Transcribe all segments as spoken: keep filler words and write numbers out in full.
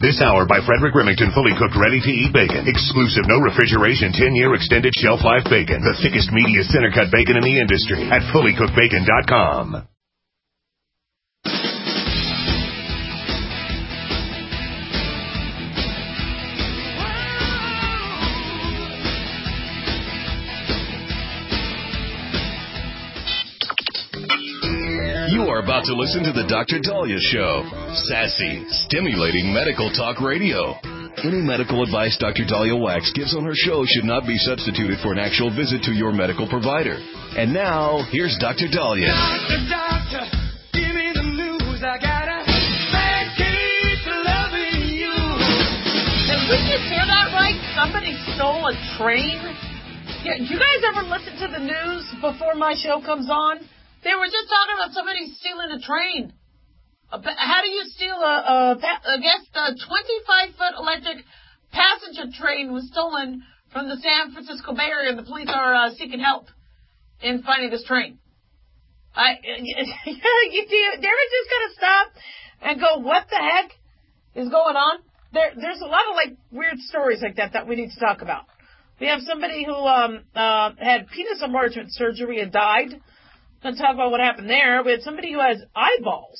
This hour by Frederick Remington, fully cooked, ready-to-eat bacon. Exclusive, no refrigeration, ten-year extended shelf life bacon. The thickest, meatiest, center-cut bacon in the industry at fully cooked bacon dot com. You are about to listen to the Doctor Dahlia Show. Sassy, stimulating medical talk radio. Any medical advice Doctor Dahlia Wax gives on her show should not be substituted for an actual visit to your medical provider. And now, here's Doctor Dahlia. Doctor, doctor, give me the news. I got a bad case of loving you. Did we just hear that right? Somebody stole a train? Yeah, do you guys ever listen to the news before my show comes on? They were just talking about somebody stealing a train. How do you steal a, a I guess the twenty-five foot electric passenger train was stolen from the San Francisco Bay Area, and the police are uh, seeking help in finding this train. I, you, you ever just gotta stop and go, what the heck is going on? There, there's a lot of like weird stories like that that we need to talk about. We have somebody who um, uh, had penis enlargement surgery and died. Going to talk about what happened there. We had somebody who has eyeballs,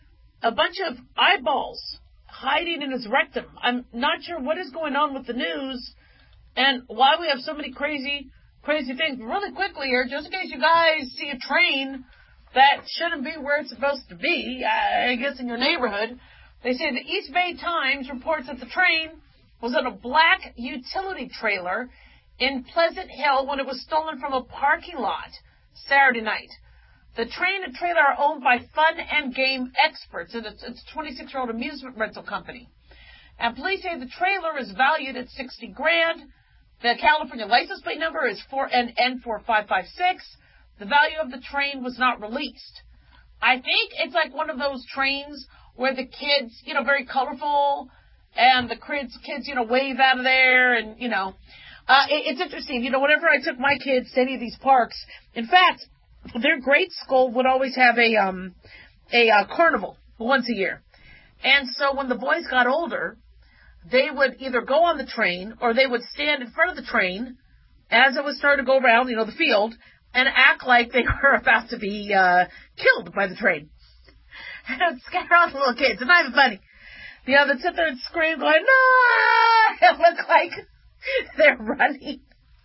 a bunch of eyeballs hiding in his rectum. I'm not sure what is going on with the news and why we have so many crazy, crazy things. But really quickly here, just in case you guys see a train that shouldn't be where it's supposed to be, I guess in your neighborhood, they say the East Bay Times reports that the train was in a black utility trailer in Pleasant Hill when it was stolen from a parking lot Saturday night. The train and trailer are owned by Fun and Game Experts, and it's, it's a twenty-six-year-old amusement rental company. And police say the trailer is valued at sixty grand. The California license plate number is N four five five six. The value of the train was not released. I think it's like one of those trains where the kids, you know, very colorful, and the kids, kids, you know, wave out of there, and, you know. Uh, it, it's interesting. You know, whenever I took my kids to any of these parks, in fact, their grade school would always have a um a uh, carnival once a year. And so when the boys got older, they would either go on the train or they would stand in front of the train as it was starting to go around, you know, the field, and act like they were about to be uh killed by the train. And it would scare all the little kids. It's not even funny. You know, they'd sit there and scream going, no! It looked like they're running.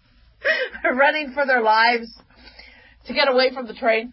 They're running for their lives to get away from the train.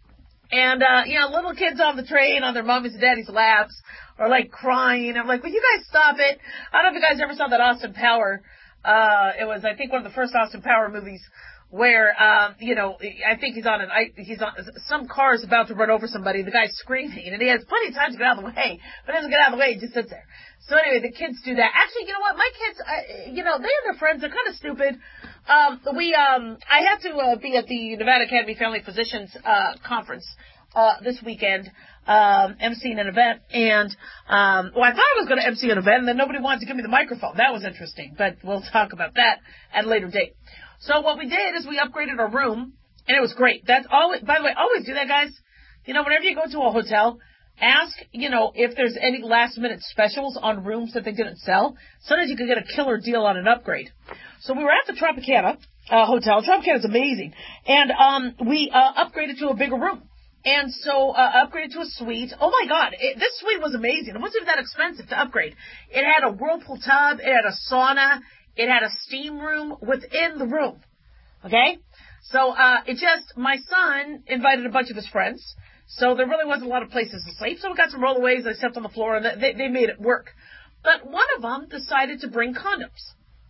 And, uh, you know, little kids on the train on their mommy's and daddy's laps are, like, crying. I'm like, will you guys stop it? I don't know if you guys ever saw that Austin Power. Uh, it was, I think, one of the first Austin Power movies where, um, you know, I think he's on an, he's on, some car is about to run over somebody. The guy's screaming, and he has plenty of time to get out of the way, but doesn't get out of the way. He just sits there. So anyway, the kids do that. Actually, you know what? My kids, uh, you know, they and their friends, they're kind of stupid. Um, we, um, I had to uh, be at the Nevada Academy Family Physicians uh, conference uh, this weekend, um, emceeing an event, and um, well, I thought I was going to emcee an event, and then nobody wanted to give me the microphone. That was interesting, but we'll talk about that at a later date. So what we did is we upgraded our room, and it was great. That's always, by the way, always do that, guys. You know, whenever you go to a hotel, ask, you know, if there's any last-minute specials on rooms that they didn't sell. Sometimes you could get a killer deal on an upgrade. So we were at the Tropicana uh, Hotel. Tropicana is amazing. And um, we uh, upgraded to a bigger room. And so uh, upgraded to a suite. Oh, my God. It, this suite was amazing. It wasn't that expensive to upgrade. It had a whirlpool tub. It had a sauna. It had a steam room within the room. Okay? So uh, it just, my son invited a bunch of his friends. So there really wasn't a lot of places to sleep. So we got some rollaways. I slept on the floor, and they, they made it work. But one of them decided to bring condoms.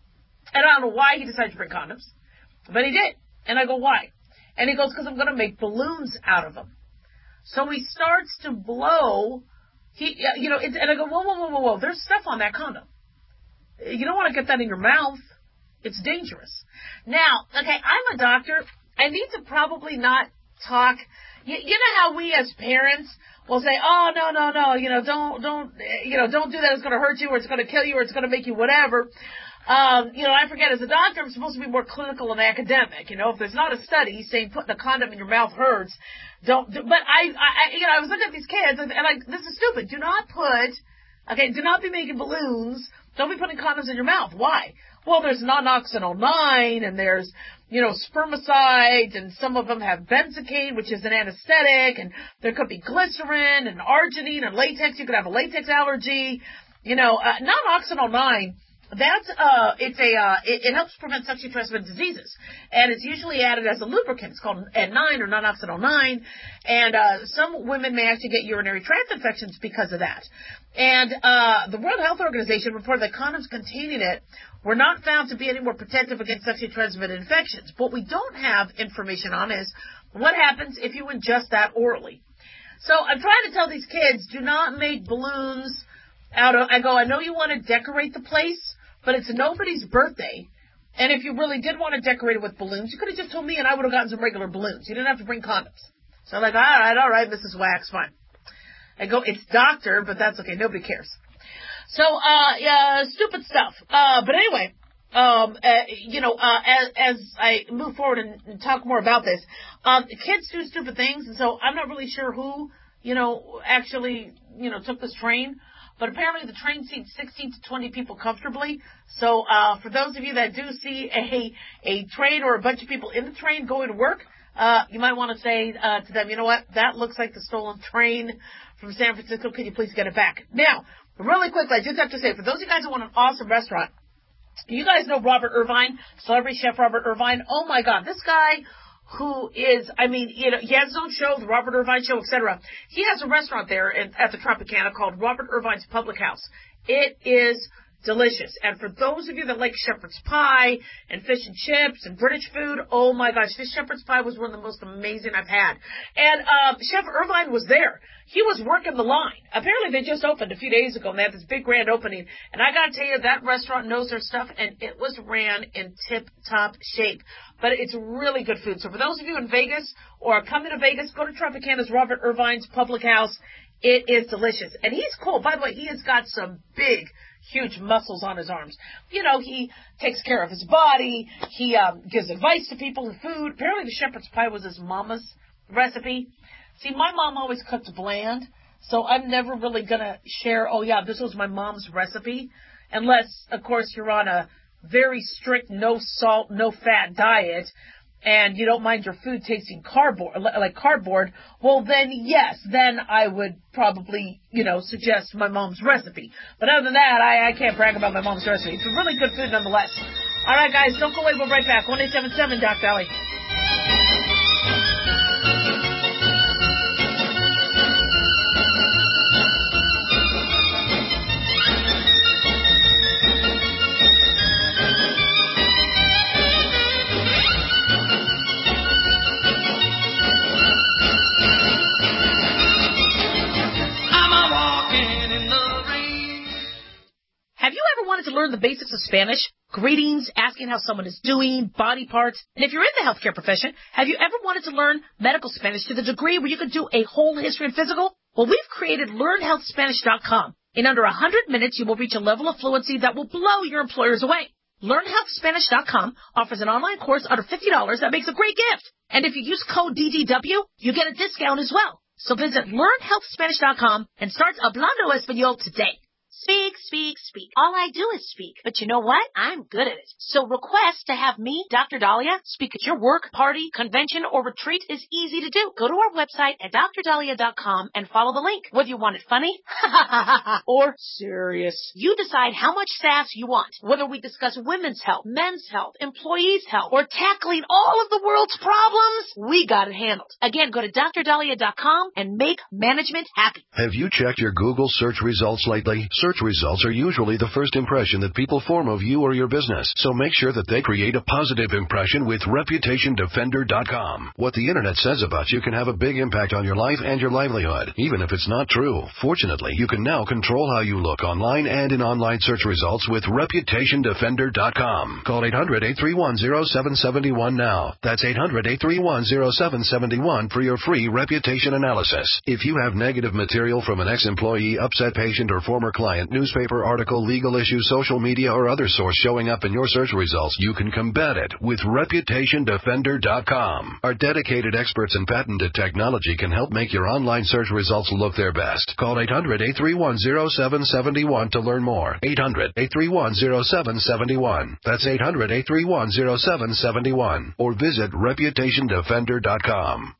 And I don't know why he decided to bring condoms, but he did. And I go, why? And he goes, because I'm going to make balloons out of them. So he starts to blow. He, you know, it's, and I go, whoa, whoa, whoa, whoa, whoa. There's stuff on that condom. You don't want to get that in your mouth. It's dangerous. Now, okay, I'm a doctor. I need to probably not talk. You, you know how we as parents will say, oh, no, no, no, you know, don't, don't, you know, don't do that. It's going to hurt you, or it's going to kill you, or it's going to make you whatever. Um, you know, I forget, as a doctor, I'm supposed to be more clinical and academic. You know, if there's not a study saying putting a condom in your mouth hurts, don't do, but I, I, you know, I was looking at these kids, and, and I, this is stupid. Do not put Okay, do not be making balloons. Don't be putting condoms in your mouth. Why? Well, there's non-oxynol nine, and there's, you know, spermicide, and some of them have benzocaine, which is an anesthetic, and there could be glycerin and arginine and latex. You could have a latex allergy. You know, uh, non-oxynol nine, that's, uh, it's a, uh, it, it helps prevent sexually transmitted diseases. And it's usually added as a lubricant. It's called N nine or non-oxynol nine. And, uh, some women may actually get urinary tract infections because of that. And, uh, the World Health Organization reported that condoms containing it were not found to be any more protective against sexually transmitted infections. What we don't have information on is what happens if you ingest that orally. So I'm trying to tell these kids, do not make balloons out of, I go, I know you want to decorate the place, but it's nobody's birthday. And if you really did want to decorate it with balloons, you could have just told me and I would have gotten some regular balloons. You didn't have to bring condoms. So I'm like, all right, all right, Missus Wax, fine. I go, it's doctor, but that's okay. Nobody cares. So, uh, yeah, stupid stuff. Uh, but anyway, um, uh, you know, uh, as, as I move forward and, and talk more about this, um, kids do stupid things. And so I'm not really sure who, you know, actually, you know, took this train. But apparently the train seats sixteen to twenty people comfortably. So, uh, for those of you that do see a, a train or a bunch of people in the train going to work, uh, you might want to say, uh, to them, you know what? That looks like the stolen train from San Francisco. Can you please get it back? Now, really quickly, I just have to say, for those of you guys who want an awesome restaurant, you guys know Robert Irvine, celebrity chef Robert Irvine. Oh my God, this guy who is, I mean, you know, he has his own show, the Robert Irvine Show, et cetera. He has a restaurant there in, at the Tropicana called Robert Irvine's Public House. It is delicious. And for those of you that like shepherd's pie and fish and chips and British food, oh my gosh, this shepherd's pie was one of the most amazing I've had. And uh, Chef Irvine was there. He was working the line. Apparently they just opened a few days ago and they had this big grand opening. And I gotta tell you, that restaurant knows their stuff and it was ran in tip-top shape. But it's really good food. So for those of you in Vegas or coming to Vegas, go to Tropicana's Robert Irvine's Public House. It is delicious. And he's cool. By the way, he has got some big, huge muscles on his arms. You know, he takes care of his body. He um, gives advice to people with food. Apparently the shepherd's pie was his mama's recipe. See, my mom always cooked bland, so I'm never really going to share, oh, yeah, this was my mom's recipe, unless, of course, you're on a very strict no salt, no fat diet, and you don't mind your food tasting cardboard, like cardboard, well, then, yes, then I would probably, you know, suggest my mom's recipe. But other than that, I, I can't brag about my mom's recipe. It's really good food nonetheless. All right, guys, don't go away. We'll be right back. one eight seven seven, Doc Valley. Have you ever wanted to learn the basics of Spanish? Greetings, asking how someone is doing, body parts. And if you're in the healthcare profession, have you ever wanted to learn medical Spanish to the degree where you could do a whole history and physical? Well, we've created learn health spanish dot com. In under one hundred minutes, you will reach a level of fluency that will blow your employers away. learn health spanish dot com offers an online course under fifty dollars that makes a great gift. And if you use code D D W, you get a discount as well. So visit learn health spanish dot com and start hablando español today. Speak, speak, speak. All I do is speak. But you know what? I'm good at it. So request to have me, Doctor Dahlia, speak at your work, party, convention, or retreat is easy to do. Go to our website at dr dahlia dot com and follow the link. Whether you want it funny or serious, you decide how much sass you want. Whether we discuss women's health, men's health, employees' health, or tackling all of the world's problems, we got it handled. Again, go to dr dahlia dot com and make management happy. Have you checked your Google search results lately? Search results are usually the first impression that people form of you or your business, so make sure that they create a positive impression with reputation defender dot com. What the internet says about you can have a big impact on your life and your livelihood, even if it's not true. Fortunately, you can now control how you look online and in online search results with reputation defender dot com. Call eight hundred, eight three one, zero seven seven one now. That's eight hundred, eight three one, zero seven seven one for your free reputation analysis. If you have negative material from an ex-employee, upset patient, or former client, newspaper article, medical, legal issue, social media, or other source showing up in your search results, you can combat it with Reputation Defender dot com. Our dedicated experts in patented technology can help make your online search results look their best. Call eight hundred, eight three one, zero seven seven one to learn more. eight hundred, eight three one, zero seven seven one. That's eight hundred, eight three one, zero seven seven one. Or visit Reputation Defender dot com.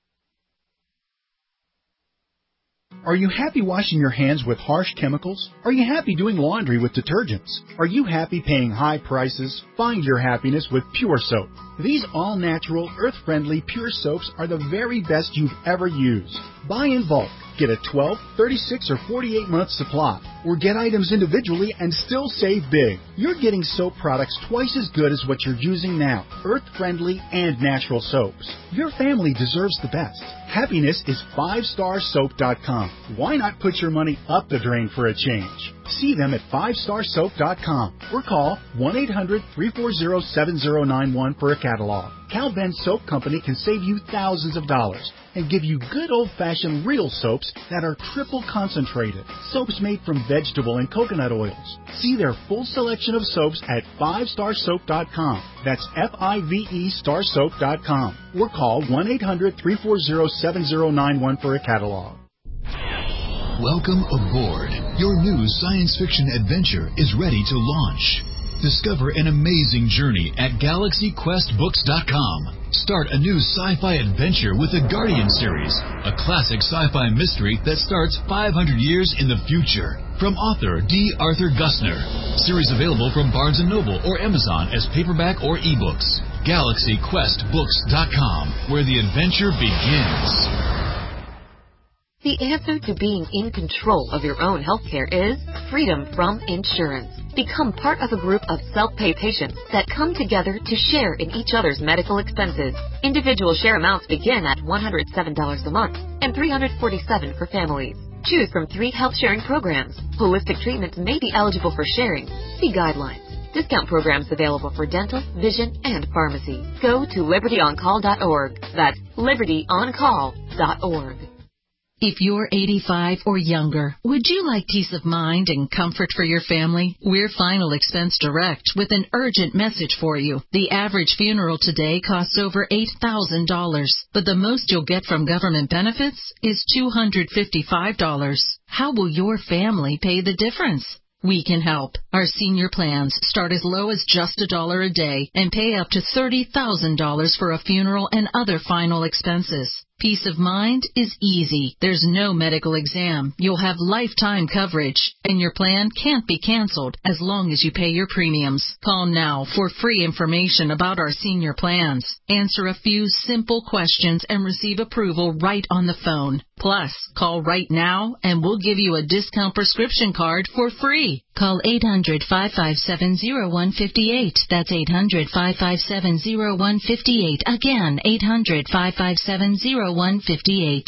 Are you happy washing your hands with harsh chemicals? Are you happy doing laundry with detergents? Are you happy paying high prices? Find your happiness with Pure Soap. These all-natural, earth-friendly Pure Soaps are the very best you've ever used. Buy in bulk. Get a twelve, thirty-six, or forty-eight month supply. Or get items individually and still save big. You're getting soap products twice as good as what you're using now. Earth-friendly and natural soaps. Your family deserves the best. Happiness is five star soap dot com. Why not put your money up the drain for a change? See them at five star soap dot com or call one eight hundred, three four zero, seven zero nine one for a catalog. Cal Ben Soap Company can save you thousands of dollars and give you good old-fashioned real soaps that are triple concentrated. Soaps made from vegetable and coconut oils. See their full selection of soaps at five star soap dot com. That's F I V E star soap dot com. Or call one eight hundred, three four zero, seven zero nine one for a catalog. Welcome aboard. Your new science fiction adventure is ready to launch. Discover an amazing journey at Galaxy Quest Books dot com. Start a new sci-fi adventure with the Guardian series, a classic sci-fi mystery that starts five hundred years in the future. From author D. Arthur Gussner. Series available from Barnes and Noble or Amazon as paperback or ebooks. Galaxy Quest Books dot com, where the adventure begins. The answer to being in control of your own healthcare is freedom from insurance. Become part of a group of self-pay patients that come together to share in each other's medical expenses. Individual share amounts begin at one hundred seven dollars a month and three hundred forty-seven dollars for families. Choose from three health sharing programs. Holistic treatments may be eligible for sharing. See guidelines. Discount programs available for dental, vision, and pharmacy. Go to liberty on call dot org. That's liberty on call dot org. If you're eighty-five or younger, would you like peace of mind and comfort for your family? We're Final Expense Direct with an urgent message for you. The average funeral today costs over eight thousand dollars, but the most you'll get from government benefits is two hundred fifty-five dollars. How will your family pay the difference? We can help. Our senior plans start as low as just a dollar a day and pay up to thirty thousand dollars for a funeral and other final expenses. Peace of mind is easy. There's no medical exam. You'll have lifetime coverage, and your plan can't be canceled as long as you pay your premiums. Call now for free information about our senior plans. Answer a few simple questions and receive approval right on the phone. Plus, call right now and we'll give you a discount prescription card for free. Call eight hundred, five five seven, zero one five eight. That's eight hundred, five five seven, zero one five eight. Again, eight hundred, five five seven, zero one five eight.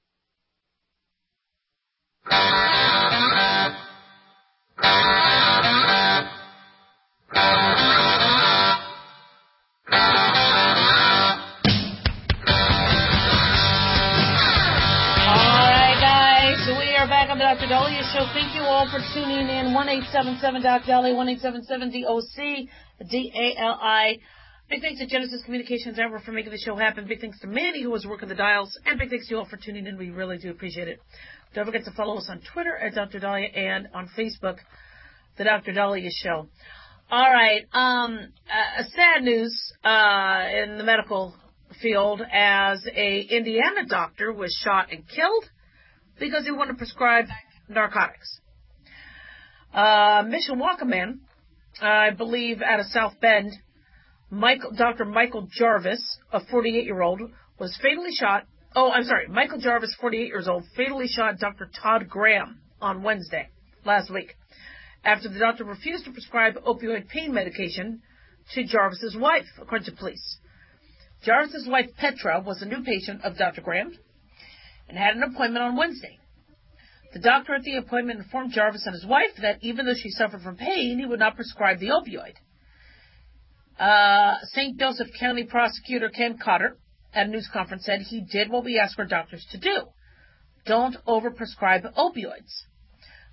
Doctor Dahlia Show. Thank you all for tuning in. one eight seven seven Doc Dahlia, one eight seven seven D O C D A L I. Big thanks to Genesis Communications ever for making the show happen. Big thanks to Manny who was working the dials. And big thanks to you all for tuning in. We really do appreciate it. Don't forget to follow us on Twitter at Doctor Dahlia and on Facebook, The Doctor Dahlia Show. All right. Um, uh, sad news uh, in the medical field as a Indiana doctor was shot and killed because he wanted to prescribe narcotics. Uh, Mishawaka man, I believe out of South Bend, Michael, Doctor Michael Jarvis, a forty-eight-year-old, was fatally shot. Oh, I'm sorry. Michael Jarvis, forty-eight years old, fatally shot Doctor Todd Graham on Wednesday, last week, after the doctor refused to prescribe opioid pain medication to Jarvis's wife, according to police. Jarvis's wife, Petra, was a new patient of Doctor Graham and had an appointment on Wednesday. The doctor at the appointment informed Jarvis and his wife that even though she suffered from pain, he would not prescribe the opioid. Uh, Saint Joseph County Prosecutor Ken Cotter at a news conference said he did what we asked our doctors to do. Don't overprescribe opioids.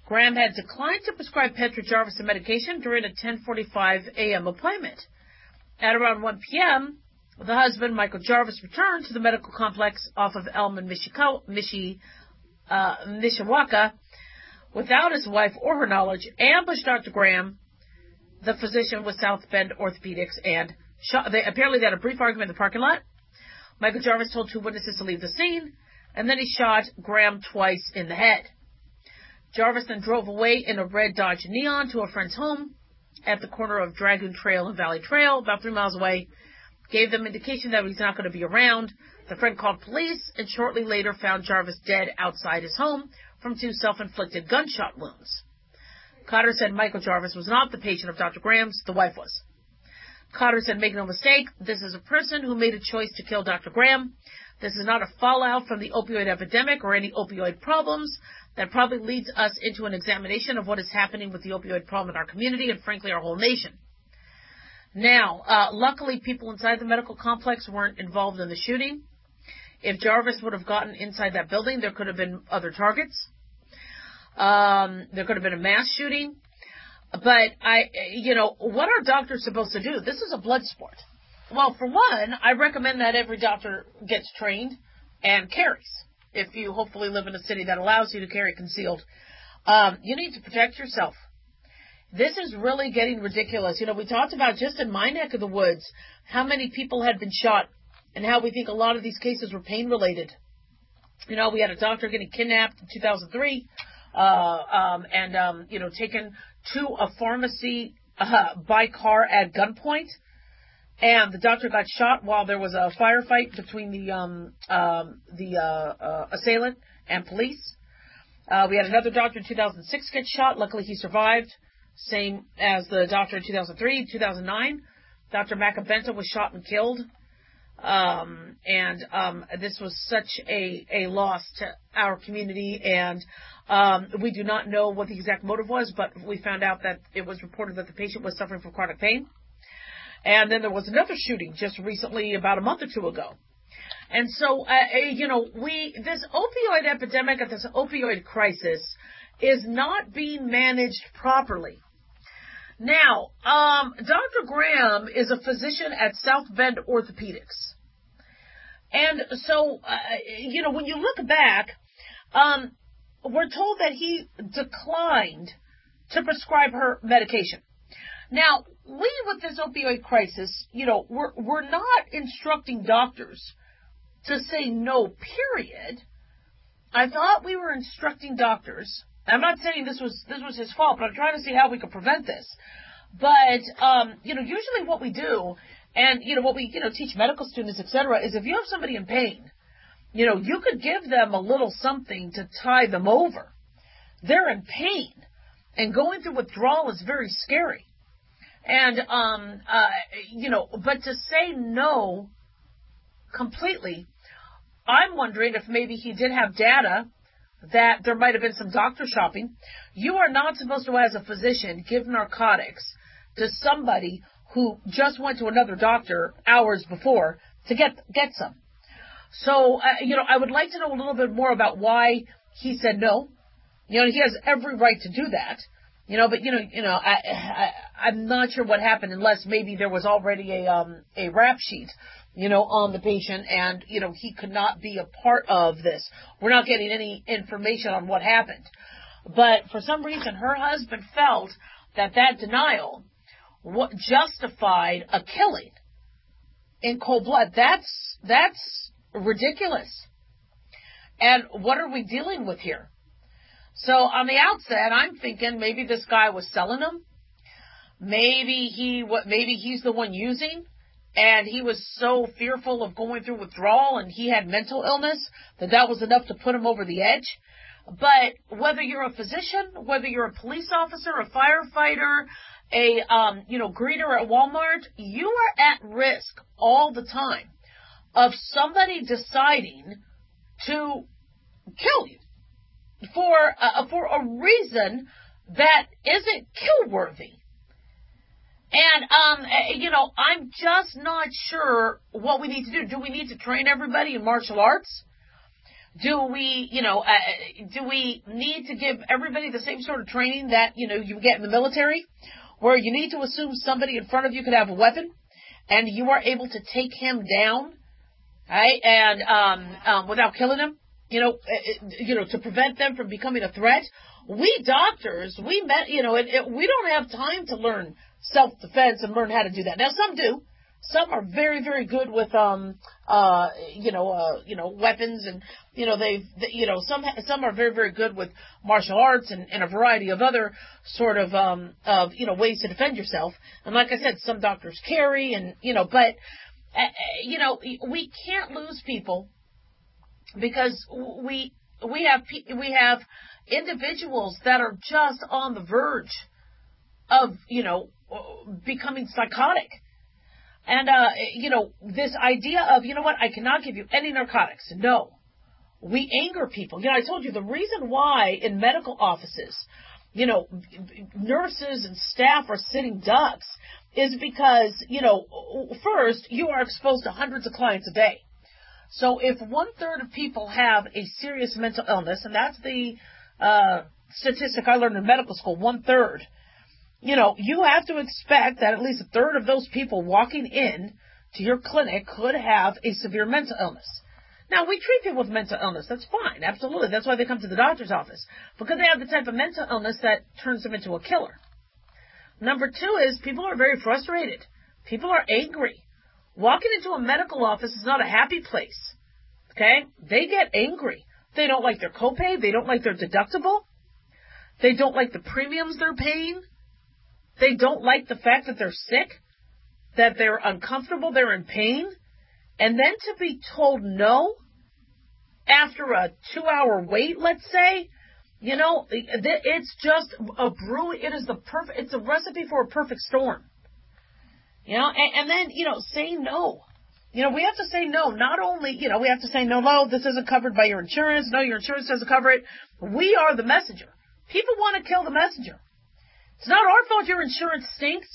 Graham had declined to prescribe Petra Jarvis a medication during a ten forty-five a.m. appointment. At around one p.m., the husband, Michael Jarvis, returned to the medical complex off of Elm Michiko, Michi, uh, Mishawaka without his wife or her knowledge, ambushed Doctor Graham, the physician with South Bend Orthopedics, and shot. They, apparently they had a brief argument in the parking lot. Michael Jarvis told two witnesses to leave the scene, and then he shot Graham twice in the head. Jarvis then drove away in a red Dodge Neon to a friend's home at the corner of Dragoon Trail and Valley Trail, about three miles away, gave them indication that he's not going to be around. The friend called police and shortly later found Jarvis dead outside his home from two self-inflicted gunshot wounds. Cotter said Michael Jarvis was not the patient of Doctor Graham's, the wife was. Cotter said, make no mistake, this is a person who made a choice to kill Doctor Graham. This is not a fallout from the opioid epidemic or any opioid problems. That probably leads us into an examination of what is happening with the opioid problem in our community and, frankly, our whole nation. Now, uh, luckily, people inside the medical complex weren't involved in the shooting. If Jarvis would have gotten inside that building, there could have been other targets. Um, there could have been a mass shooting. But, I, you know, what are doctors supposed to do? This is a blood sport. Well, for one, I recommend that every doctor gets trained and carries. If you hopefully live in a city that allows you to carry concealed, um, you need to protect yourself. This is really getting ridiculous. You know, we talked about just in my neck of the woods how many people had been shot and how we think a lot of these cases were pain-related. You know, we had a doctor getting kidnapped in two thousand three uh, um, and, um, you know, taken to a pharmacy uh, by car at gunpoint. And the doctor got shot while there was a firefight between the um, um, the uh, uh, assailant and police. Uh, we had another doctor in two thousand six get shot. Luckily, he survived. Same as the doctor in two thousand three. two thousand nine, Doctor Macabenta was shot and killed. Um, and um, this was such a, a loss to our community. And um, we do not know what the exact motive was, but we found out that it was reported that the patient was suffering from chronic pain. And then there was another shooting just recently, about a month or two ago. And so, uh, you know, we this opioid epidemic and this opioid crisis is not being managed properly. Now, um, Doctor Graham is a physician at South Bend Orthopedics. And so, uh, you know, when you look back, um, we're told that he declined to prescribe her medication. Now, we, with this opioid crisis, you know, we're, we're not instructing doctors to say no, period. I thought we were instructing doctors. I'm not saying this was, this was his fault, but I'm trying to see how we could prevent this. But, um, you know, usually what we do, and, you know, what we, you know, teach medical students, et cetera, is if you have somebody in pain, you know, you could give them a little something to tie them over. They're in pain, and going through withdrawal is very scary. And, um, uh, you know, but to say no completely, I'm wondering if maybe he did have data that there might have been some doctor shopping. You are not supposed to, as a physician, give narcotics to somebody who just went to another doctor hours before to get, get some. So, uh, you know, I would like to know a little bit more about why he said no. You know, he has every right to do that. You know, but, you know, you know, I, I, I'm not sure what happened unless maybe there was already a, um, a rap sheet, you know, on the patient and, you know, he could not be a part of this. We're not getting any information on what happened. But for some reason, her husband felt that that denial what justified a killing in cold blood. That's, that's ridiculous. And what are we dealing with here? So on the outset, I'm thinking maybe this guy was selling them. Maybe he, what, maybe he's the one using, and he was so fearful of going through withdrawal, and he had mental illness that that was enough to put him over the edge. But whether you're a physician, whether you're a police officer, a firefighter, a um, you know greeter at Walmart, you are at risk all the time of somebody deciding to kill you. For uh, for a reason that isn't kill-worthy. And, um, you know, I'm just not sure what we need to do. Do we need to train everybody in martial arts? Do we, you know, uh, do we need to give everybody the same sort of training that, you know, you get in the military, where you need to assume somebody in front of you could have a weapon and you are able to take him down, right, and um, um, without killing him, you know, uh, you know, to prevent them from becoming a threat? We doctors, we met, you know, it, it, we don't have time to learn self-defense and learn how to do that. Now, some do. Some are very, very good with, um, uh, you know, uh, you know, weapons, and you know, they've, they, you know, some some are very, very good with martial arts and, and a variety of other sort of, um, of you know, ways to defend yourself. And like I said, some doctors carry, and you know, but uh, you know, we can't lose people because we we have we have individuals that are just on the verge of, you know, becoming psychotic. And, uh, you know, this idea of, you know what, I cannot give you any narcotics. No. We anger people. You know, I told you the reason why in medical offices, you know, nurses and staff are sitting ducks is because, you know, first, you are exposed to hundreds of clients a day. So if one third of people have a serious mental illness, and that's the uh, statistic I learned in medical school, one third, you know, you have to expect that at least a third of those people walking in to your clinic could have a severe mental illness. Now, we treat people with mental illness. That's fine. Absolutely. That's why they come to the doctor's office, because they have the type of mental illness that turns them into a killer. Number two is people are very frustrated. People are angry. Walking into a medical office is not a happy place. Okay? They get angry. They don't like their copay. They don't like their deductible. They don't like the premiums they're paying. They don't like the fact that they're sick, that they're uncomfortable, they're in pain. And then to be told no after a two-hour wait, let's say, you know, it's just a brew. It is the perfect, it's a recipe for a perfect storm. You know, and, and then, you know, say no. You know, we have to say no. Not only, you know, we have to say no, no, this isn't covered by your insurance. No, your insurance doesn't cover it. We are the messenger. People want to kill the messenger. It's not our fault your insurance stinks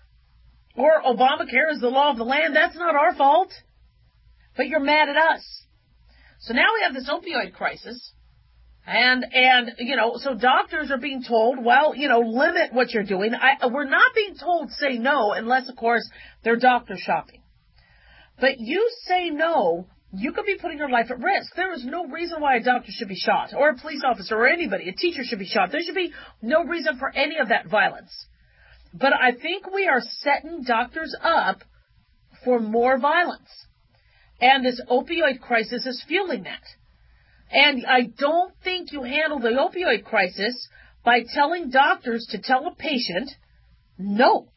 or Obamacare is the law of the land. That's not our fault. But you're mad at us. So now we have this opioid crisis. And, and you know, so doctors are being told, well, you know, limit what you're doing. I, we're not being told say no unless, of course, they're doctor shopping. But you say no, you could be putting your life at risk. There is no reason why a doctor should be shot, or a police officer, or anybody. A teacher should be shot. There should be no reason for any of that violence. But I think we are setting doctors up for more violence. And this opioid crisis is fueling that. And I don't think you handle the opioid crisis by telling doctors to tell a patient, no.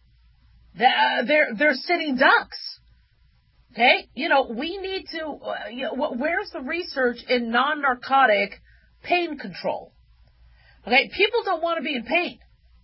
They're, they're sitting ducks. Okay, you know, we need to, uh, you know, where's the research in non-narcotic pain control? Okay, people don't want to be in pain.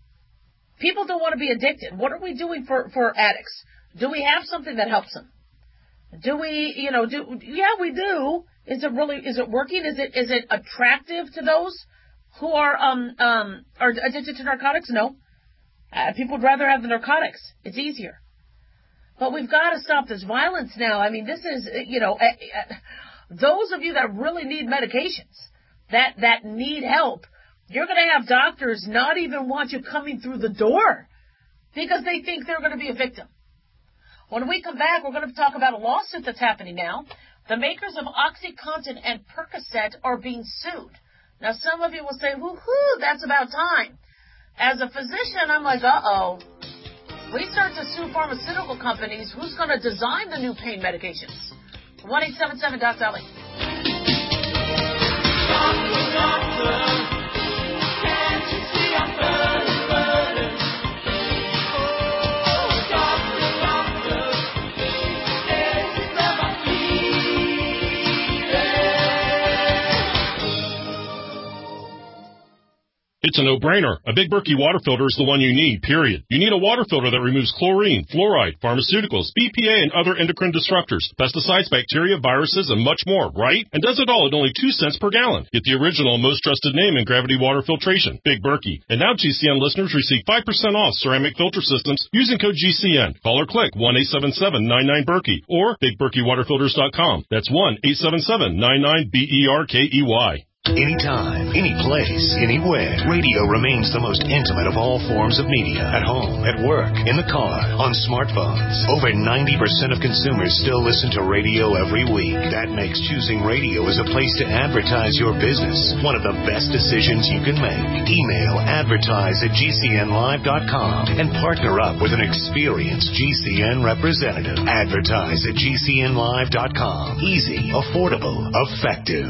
People don't want to be addicted. What are we doing for, for addicts? Do we have something that helps them? Do we, you know, do, yeah, we do. Is it really, is it working? Is it, is it attractive to those who are, um, um, are addicted to narcotics? No. Uh, people would rather have the narcotics. It's easier. But we've got to stop this violence now. I mean, this is, you know, uh, uh, those of you that really need medications, that, that need help, you're going to have doctors not even want you coming through the door because they think they're going to be a victim. When we come back, we're going to talk about a lawsuit that's happening now. The makers of OxyContin and Percocet are being sued. Now, some of you will say, woohoo, that's about time. As a physician, I'm like, uh-oh. We start to sue pharmaceutical companies. Who's going to design the new pain medications? one eight seven seven Doc Dolly. Doctor, doctor, can't you see I'm burning, burning? Oh, doctor, doctor, everywhere my feet. It's a no-brainer. A Big Berkey water filter is the one you need, period. You need a water filter that removes chlorine, fluoride, pharmaceuticals, B P A, and other endocrine disruptors, pesticides, bacteria, viruses, and much more, right? And does it all at only two cents per gallon. Get the original, most trusted name in gravity water filtration, Big Berkey. And now G C N listeners receive five percent off ceramic filter systems using code G C N. Call or click one eight seven seven nine nine Berkey or big berkey water filters dot com. That's one eight seven seven nine nine B E R K E Y. Anytime, any place, anywhere, radio remains the most intimate of all forms of media. At home, at work, in the car, on smartphones. Over ninety percent of consumers still listen to radio every week. That makes choosing radio as a place to advertise your business one of the best decisions you can make. Email advertise at G C N live dot com and partner up with an experienced G C N representative. Advertise at G C N live dot com. Easy, affordable, effective.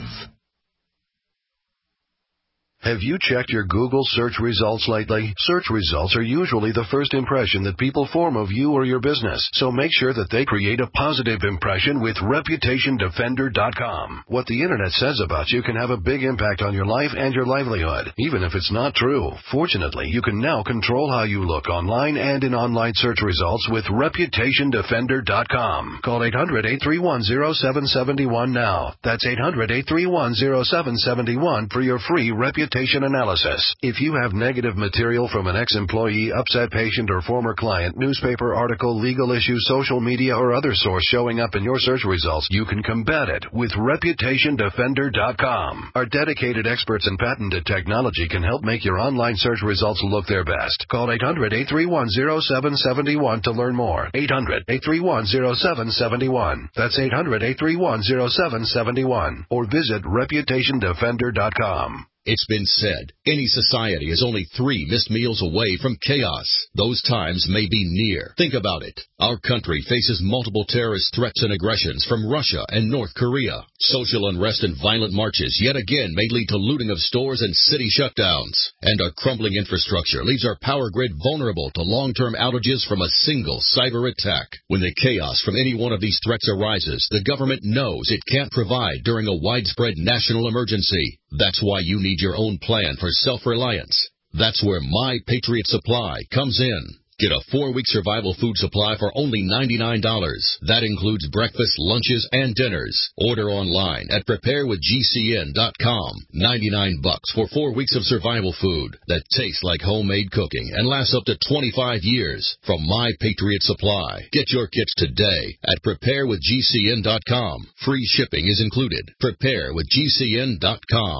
Have you checked your Google search results lately? Search results are usually the first impression that people form of you or your business, so make sure that they create a positive impression with reputation defender dot com. What the internet says about you can have a big impact on your life and your livelihood, even if it's not true. Fortunately, you can now control how you look online and in online search results with reputation defender dot com. Call eight hundred, eight three one, zero seven seven one now. That's eight hundred, eight three one, zero seven seven one for your free reputation analysis. If you have negative material from an ex-employee, upset patient, or former client, newspaper article, legal issue, social media, or other source showing up in your search results, you can combat it with reputation defender dot com. Our dedicated experts in patented technology can help make your online search results look their best. Call eight hundred, eight three one, zero seven seven one to learn more. eight hundred, eight three one, zero seven seven one. That's eight hundred, eight three one, zero seven seven one. Or visit reputation defender dot com. It's been said, any society is only three missed meals away from chaos. Those times may be near. Think about it. Our country faces multiple terrorist threats and aggressions from Russia and North Korea. Social unrest and violent marches yet again may lead to looting of stores and city shutdowns. And our crumbling infrastructure leaves our power grid vulnerable to long-term outages from a single cyber attack. When the chaos from any one of these threats arises, the government knows it can't provide during a widespread national emergency. That's why you need your own plan for self-reliance. That's where My Patriot Supply comes in. Get a four-week survival food supply for only ninety-nine dollars. That includes breakfast, lunches, and dinners. Order online at prepare with G C N dot com. ninety-nine bucks for four weeks of survival food that tastes like homemade cooking and lasts up to twenty-five years from My Patriot Supply. Get your kits today at prepare with G C N dot com. Free shipping is included. prepare with G C N dot com.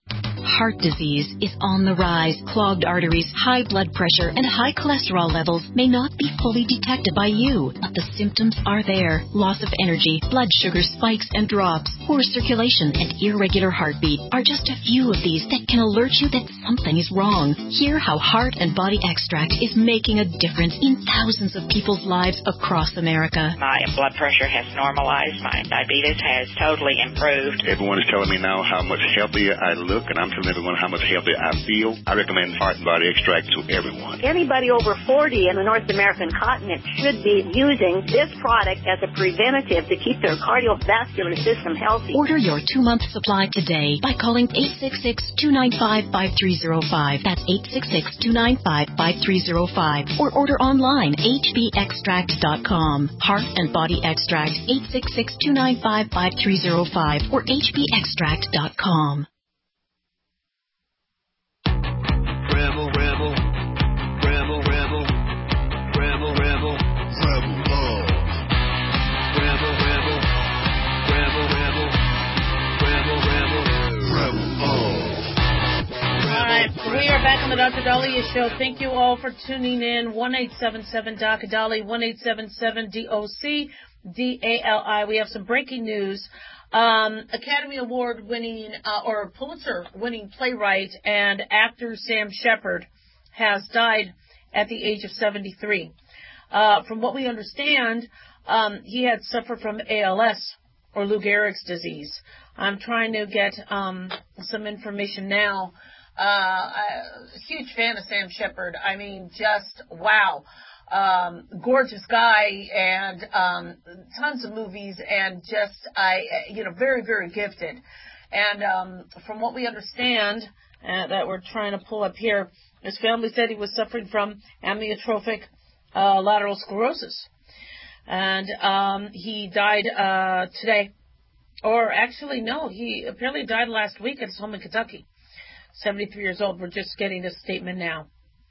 Heart disease is on the rise. Clogged arteries, high blood pressure, and high cholesterol levels may not be fully detected by you, but the symptoms are there. Loss of energy, blood sugar spikes and drops, poor circulation, and irregular heartbeat are just a few of these that can alert you that something is wrong. Hear how Heart and Body Extract is making a difference in thousands of people's lives across America. My blood pressure has normalized. My diabetes has totally improved. Everyone is telling me now how much healthier I look, and I'm telling everyone how much healthier I feel. I recommend Heart and Body Extract to everyone. Anybody over forty in the North American continent should be using this product as a preventative to keep their cardiovascular system healthy. Order your two-month supply today by calling eight six six, two nine five, five three zero five. That's eight six six, two nine five, five three zero five. Or order online, H B extract dot com. Heart and Body Extract, eight six six, two nine five, five three zero five or H B extract dot com. Rebel, rebel, rebel, rebel, rebel, rebel, rebel love. Rebel, rebel, rebel, rebel, rebel, rebel, rebel love. All right, we are back on the Doctor Dahlia Show. Thank you all for tuning in. one eight seven seven D O C D A L I, one eight seven seven D O C D A L I. We have some breaking news. Um, Academy Award winning, uh, or Pulitzer winning playwright and actor Sam Shepard has died at the age of seventy-three. Uh, from what we understand, um, he had suffered from A L S, or Lou Gehrig's disease. I'm trying to get, um, some information now. Uh, I'm a huge fan of Sam Shepard. I mean, just wow. Um, gorgeous guy and, um, tons of movies and just, I, you know, very, very gifted. And, um, from what we understand, uh, that we're trying to pull up here. His family said he was suffering from amyotrophic uh, lateral sclerosis. And um, he died uh, today. Or actually, no, he apparently died last week at his home in Kentucky. seventy-three years old. We're just getting this statement now.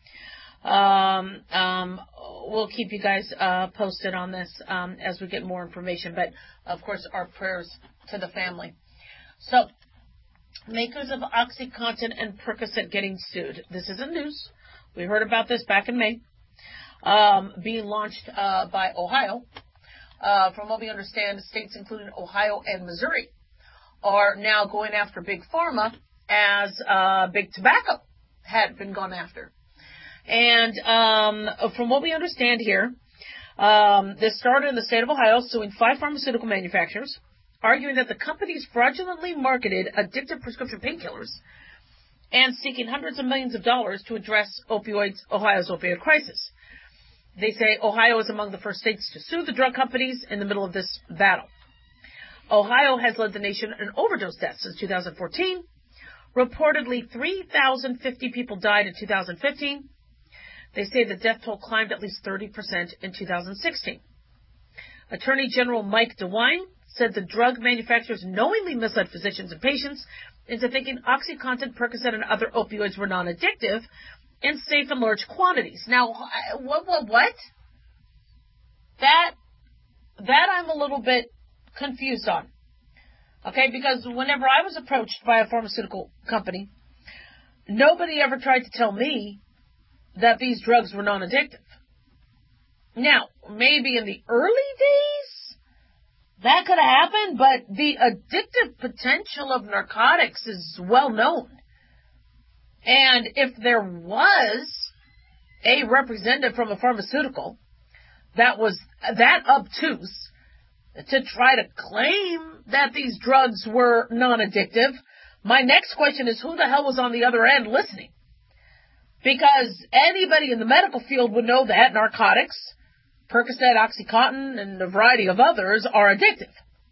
Um, um, we'll keep you guys uh, posted on this um, as we get more information. But, of course, our prayers to the family. So, makers of OxyContin and Percocet getting sued. This isn't news. We heard about this back in May. Um, being launched uh, by Ohio. Uh, from what we understand, states including Ohio and Missouri are now going after Big Pharma as uh, Big Tobacco had been gone after. And um, from what we understand here, um, this started in the state of Ohio, suing five pharmaceutical manufacturers, arguing that the companies fraudulently marketed addictive prescription painkillers and seeking hundreds of millions of dollars to address opioids, Ohio's opioid crisis. They say Ohio is among the first states to sue the drug companies in the middle of this battle. Ohio has led the nation in overdose deaths since two thousand fourteen. Reportedly, three thousand fifty people died in two thousand fifteen. They say the death toll climbed at least thirty percent in two thousand sixteen. Attorney General Mike DeWine said the drug manufacturers knowingly misled physicians and patients into thinking OxyContin, Percocet, and other opioids were non-addictive and safe in large quantities. Now, what, what, what? That, that I'm a little bit confused on. Okay, because whenever I was approached by a pharmaceutical company, nobody ever tried to tell me that these drugs were non-addictive. Now, maybe in the early days, that could have happened, but the addictive potential of narcotics is well known. And if there was a representative from a pharmaceutical that was that obtuse to try to claim that these drugs were non-addictive, my next question is who the hell was on the other end listening? Because anybody in the medical field would know that narcotics, Percocet, OxyContin, and a variety of others are addictive.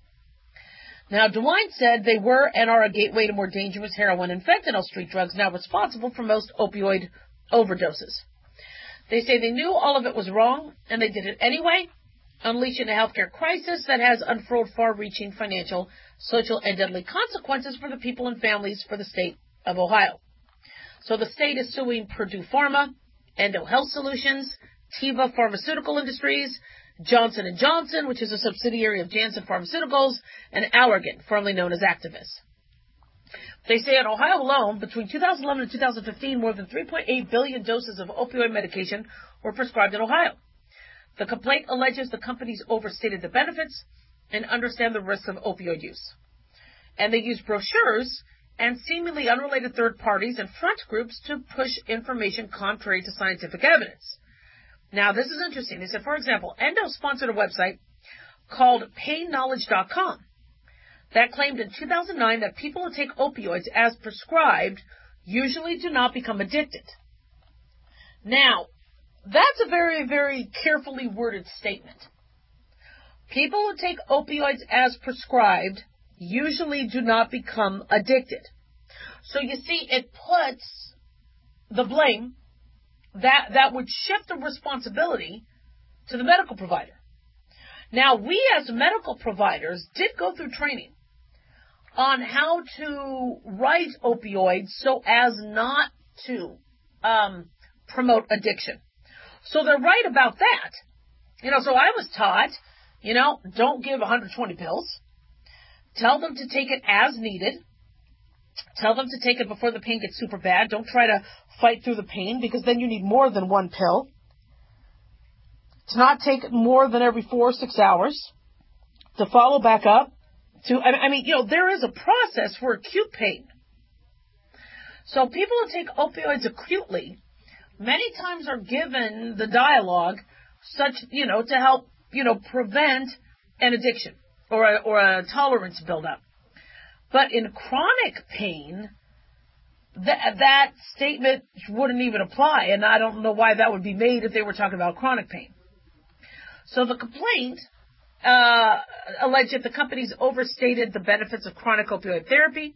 Now, DeWine said they were and are a gateway to more dangerous heroin and fentanyl street drugs now responsible for most opioid overdoses. They say they knew all of it was wrong, and they did it anyway, unleashing a healthcare crisis that has unfurled far-reaching financial, social, and deadly consequences for the people and families for the state of Ohio. So the state is suing Purdue Pharma, Endo Health Solutions, Teva Pharmaceutical Industries, Johnson and Johnson, which is a subsidiary of Janssen Pharmaceuticals, and Allergan, formerly known as Actavis. They say in Ohio alone, between two thousand eleven and two thousand fifteen, more than three point eight billion doses of opioid medication were prescribed in Ohio. The complaint alleges the companies overstated the benefits and understand the risks of opioid use. And they use brochures and seemingly unrelated third parties and front groups to push information contrary to scientific evidence. Now, this is interesting. They said, for example, Endo sponsored a website called pain knowledge dot com that claimed in two thousand nine that people who take opioids as prescribed usually do not become addicted. Now, that's a very, very carefully worded statement. People who take opioids as prescribed usually do not become addicted. So you see, it puts the blame, that, that would shift the responsibility to the medical provider. Now, we as medical providers did go through training on how to write opioids so as not to um, promote addiction. So they're right about that. You know, so I was taught, you know, don't give one hundred twenty pills. Tell them to take it as needed. Tell them to take it before the pain gets super bad. Don't try to fight through the pain because then you need more than one pill. To not take it more than every four or six hours. To follow back up. To, I mean, you know, there is a process for acute pain. So people who take opioids acutely many times are given the dialogue such, you know, to help, you know, prevent an addiction or a, or a tolerance buildup. But in chronic pain, that, that statement wouldn't even apply, and I don't know why that would be made if they were talking about chronic pain. So the complaint uh, alleged that the companies overstated the benefits of chronic opioid therapy,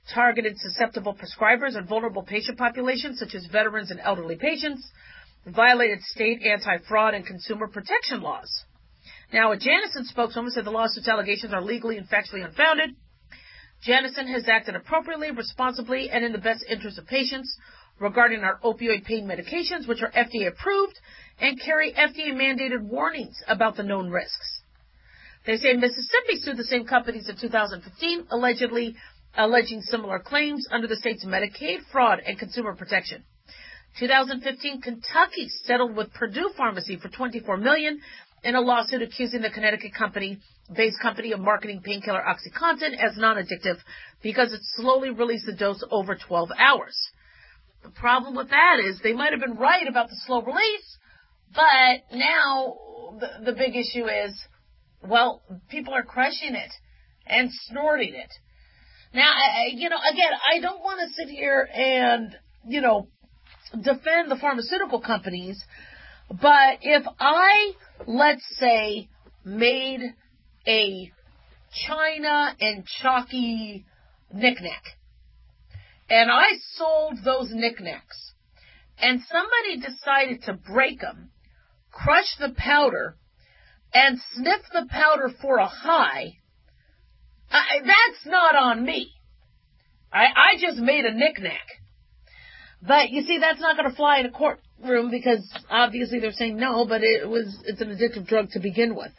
targeted susceptible prescribers and vulnerable patient populations such as veterans and elderly patients, violated state anti-fraud and consumer protection laws. Now, a Janssen spokeswoman said the lawsuit's allegations are legally and factually unfounded. Janssen has acted appropriately, responsibly, and in the best interest of patients regarding our opioid pain medications, which are F D A approved and carry F D A-mandated warnings about the known risks. They say Mississippi sued the same companies in two thousand fifteen, allegedly alleging similar claims under the state's Medicaid fraud and consumer protection. twenty fifteen, Kentucky settled with Purdue Pharmacy for twenty-four million dollars in a lawsuit accusing the Connecticut company-based company of marketing painkiller OxyContin as non-addictive because it slowly released the dose over twelve hours. The problem with that is they might have been right about the slow release, but now the, the big issue is, well, people are crushing it and snorting it. Now, I, you know, again, I don't want to sit here and, you know, defend the pharmaceutical companies, but if I, let's say, made a China and Chalky knick-knack, and I sold those knickknacks, and somebody decided to break them, crush the powder, and sniff the powder for a high, I, that's not on me. I, I just made a knick-knack. But, you see, that's not going to fly in a courtroom because obviously they're saying no, but it was it's an addictive drug to begin with.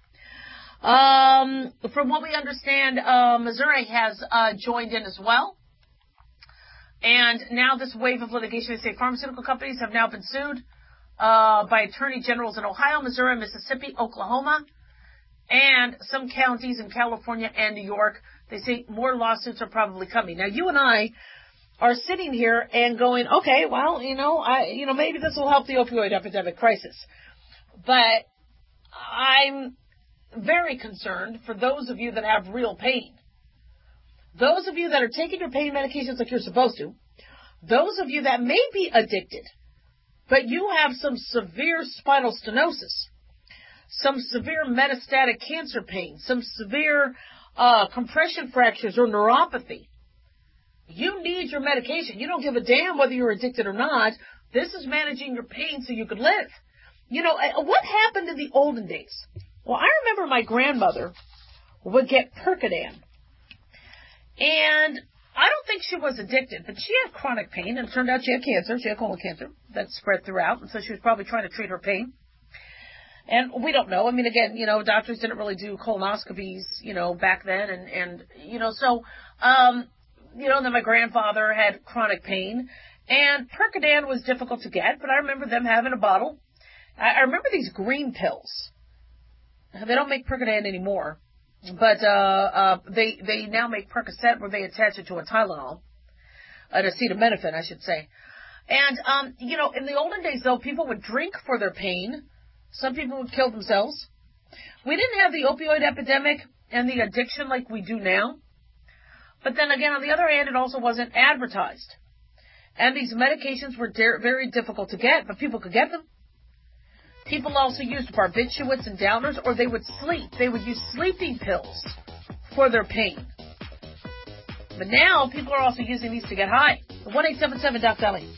Um, from what we understand, uh, Missouri has uh, joined in as well. And now this wave of litigation, they say pharmaceutical companies have now been sued uh, by attorney generals in Ohio, Missouri, Mississippi, Oklahoma, and some counties in California and New York. They say more lawsuits are probably coming. Now, you and I are sitting here and going, okay, well, you know, I, you know, maybe this will help the opioid epidemic crisis. But I'm very concerned for those of you that have real pain. Those of you that are taking your pain medications like you're supposed to. Those of you that may be addicted, but you have some severe spinal stenosis, some severe metastatic cancer pain, some severe uh, compression fractures or neuropathy. You need your medication. You don't give a damn whether you're addicted or not. This is managing your pain so you could live. You know, what happened in the olden days? Well, I remember my grandmother would get Percodan. And I don't think she was addicted, but she had chronic pain, and it turned out she had cancer. She had colon cancer that spread throughout, and so she was probably trying to treat her pain. And we don't know. I mean, again, you know, doctors didn't really do colonoscopies, you know, back then, and, and you know, so, um, you know, then my grandfather had chronic pain, and Percodan was difficult to get, but I remember them having a bottle. I, I remember these green pills. They don't make Percodan anymore. But uh, uh, they they now make Percocet where they attach it to a Tylenol, an acetaminophen, I should say. And, um, you know, in the olden days, though, people would drink for their pain. Some people would kill themselves. We didn't have the opioid epidemic and the addiction like we do now. But then again, on the other hand, it also wasn't advertised. And these medications were de- very difficult to get, but people could get them. People also used barbiturates and downers, or they would sleep. They would use sleeping pills for their pain. But now, people are also using these to get high. one eight seven seven Doc Dolly.